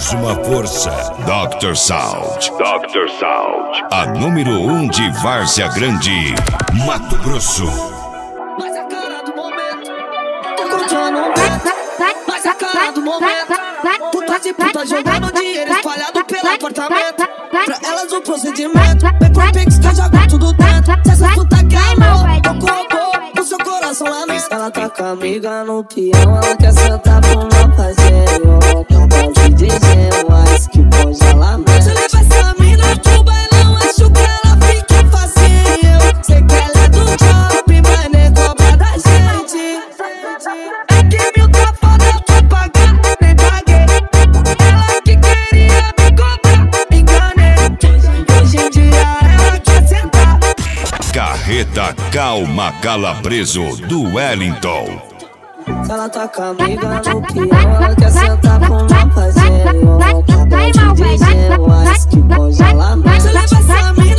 mais uma força. Dr. Sound. Dr. Sound. A número 1 de Várzea Grande, Mato Grosso. Mas a cara do momento, tô curtindo o vento. Mas a cara do momento, puta de puta jogando dinheiro espalhado pelo apartamento. Pra elas o procedimento, vem pro Pix que eu jogo tudo dentro. Se essa puta quer amor, eu colocou o seu coração lá dentro. Ela tá com a amiga no peão, ela quer sentar pro meu parceiro. Não pode dizer mais que pode ela mesmo. Se leva essa mina pro bailão, acho que ela fica facinho. Sei que ela é do shopping, mas nem cobra da gente. É que mil tá foda, eu tô pagando, nem paguei. Ela que queria me cobrar, me enganei. Hoje em dia ela quer sentar. Carreta Calma Calabreso do Wellington. Ela tá com a amiga no peão, ela quer sentar com meu parceiro. Não pode dizer mais que pode ela mesmo. Se leva essa mina